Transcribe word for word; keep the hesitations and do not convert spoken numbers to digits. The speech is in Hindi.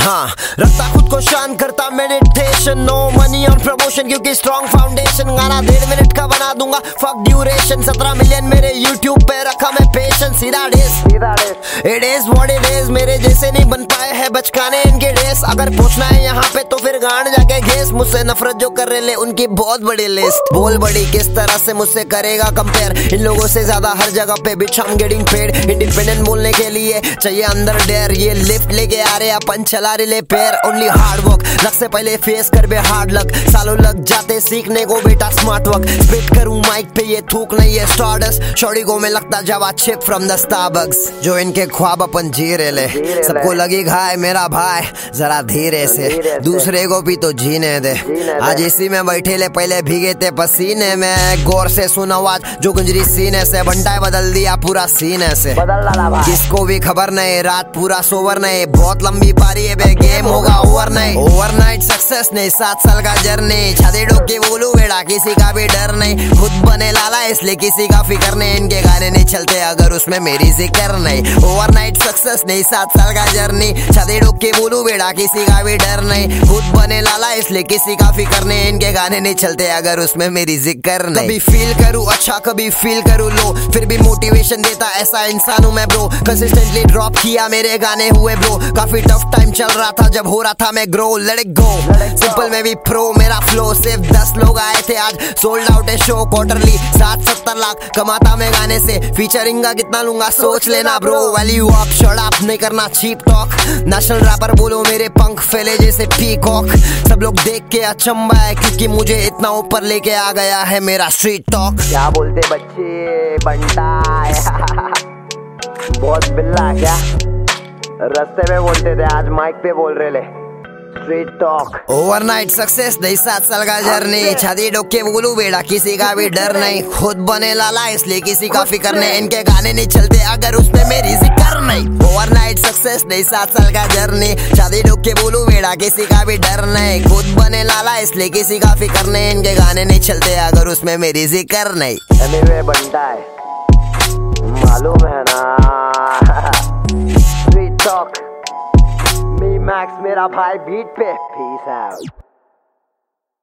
हाँ, रखता खुद को शांत, करता meditation, no money on promotion क्योंकि स्ट्रॉन्ग फाउंडेशन। गाना डेढ़ मिनट का बना दूंगा, फक ड्यूरेशन। सत्रह मिलियन मेरे यूट्यूब पे, रखा मैं पेशेंस। सीधा डेस, it is what it is. मेरे जैसे नहीं बन पाए हैं बचकाने इनके डेस। अगर पूछना है यहाँ पे तो फिर गांड जाके घेस। मुझसे नफरत जो कर रहे ले उनकी बहुत बड़ी लिस्ट। बोल बड़ी किस तरह से मुझसे करेगा कंपेयर, इन लोगों से ज्यादा हर जगह पे बिच हम गेटिंग पेड। इंडिपेंडेंट बोलने के लिए चाहिए अंदर डेयर, ये लिफ्ट लेके आ रहे अपन चला रिले पैर। ओनली हार्ड वर्क, लक से पहले फेस कर बे हार्ड लक। सालों लग जाते सीखने को बेटा स्मार्ट वर्क। स्पिट करूं माइक पे ये थूक नहीं है स्टारडस्ट। शॉर्टी को मैं लगता Java chip from the Starbucks. जो इनके ख्वाब अपन जी रहे ले, सबको लगी घाय मेरा भाई जरा धीरे से, दूसरे को भी तो जीने दे। आज इसी में बैठे ले, पहले भीगे थे पसीने में। गौर से सुन आवाज जो गुंजरी सीने से, बंटाए बदल दिया पूरा सीने से। किसको भी खबर नहीं, रात पूरा सोवर नहीं। बहुत लंबी पारी है बे, गेम होगा ओवर नहीं। ओवरनाइट सक्सेस नहीं, सात साल का जर्नी। छाती डोक के बोलू बेड़ा, किसी का भी डर नहीं। खुद बने लाला इसलिए किसी का फिक्र नहीं। इनके गाने नहीं चलते अगर उसमें मेरी जिक्र नहीं। ओवरनाइट सक्सेस नहीं, सात साल का जर्नी। छाती डोक के बोलू बेड़ा, किसी का भी डर नहीं। खुद बने लाला इसलिए किसी का फिक्र नहीं। इनके गाने नहीं चलते अगर उसमें मेरी जिक्र नहीं। कभी फील करूँ अच्छा, कभी फील करूँ लो, फिर भी मोटिवेशन देता ऐसा इंसान हूँ मैं ब्रो। कंसिस्टेंटली ड्रॉप किया मेरे गाने हुए ब्रो। काफी टफ टाइम चल रहा था जब हो रहा था मैं grow. Let it go, simple में भी प्रो मेरा फ्लो। सिर्फ दस लोग आए थे आज, सोल्ड आउट है शो। क्वार्टरली सात सत्तर लाख कमाता मैं गाने से। फीचरिंग का कितना लूंगा सोच लेना bro. Value up shut up, नहीं करना चीप टॉक। नेशनल रैपर बोलो मेरे पंख फैले जैसे पीकॉक। सब लोग देख के अचंबा है क्योंकि मुझे इतना ऊपर लेके आ गया है मेरा स्ट्रीट टॉक। क्या बोलते बच्चे बंटा बहुत बिल्ला क्या, रास्ते में बोलते थे आज माइक पे बोल रहे ले। स्ट्रीट टॉक, ओवरनाइट सक्सेस नहीं, सात साल का जर्नी। छाती डोक के बोलू बेड़ा, किसी का भी डर नहीं। खुद बने लाला इसलिए किसी का फिक्र नहीं। इनके गाने नहीं चलते अगर उसमें मेरी जिक्र नहीं। ओवरनाइट सक्सेस नहीं, सात साल का जर्नी। छाती डोक के बोलू बेड़ा, किसी का भी डर नहीं। खुद बने लाला इसलिए किसी का फिक्र नहीं। इनके गाने नहीं चलते अगर उसमें मेरी जिक्र नहीं। anyway, बंटा है मालूम है ना। स्ट्रीट टॉक, मी मैक्स मेरा भाई बीट पे। Peace out.